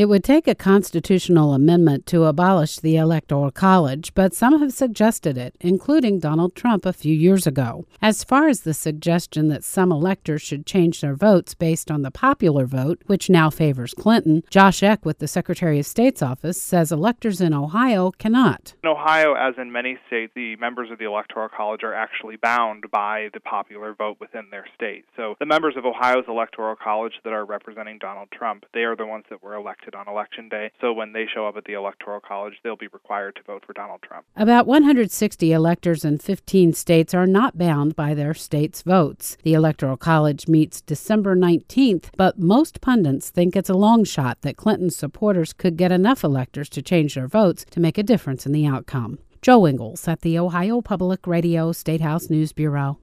It would take a constitutional amendment to abolish the Electoral College, but some have suggested it, including Donald Trump a few years ago. As far as the suggestion that some electors should change their votes based on the popular vote, which now favors Clinton, Josh Eck with the Secretary of State's office says electors in Ohio cannot. In Ohio, as in many states, the members of the Electoral College are actually bound by the popular vote within their state. So the members of Ohio's Electoral College that are representing Donald Trump, they are the ones that were elected on Election Day. So when they show up at the Electoral College, they'll be required to vote for Donald Trump. About 160 electors in 15 states are not bound by their state's votes. The Electoral College meets December 19th, but most pundits think it's a long shot that Clinton's supporters could get enough electors to change their votes to make a difference in the outcome. Joe Ingles at the Ohio Public Radio State House News Bureau.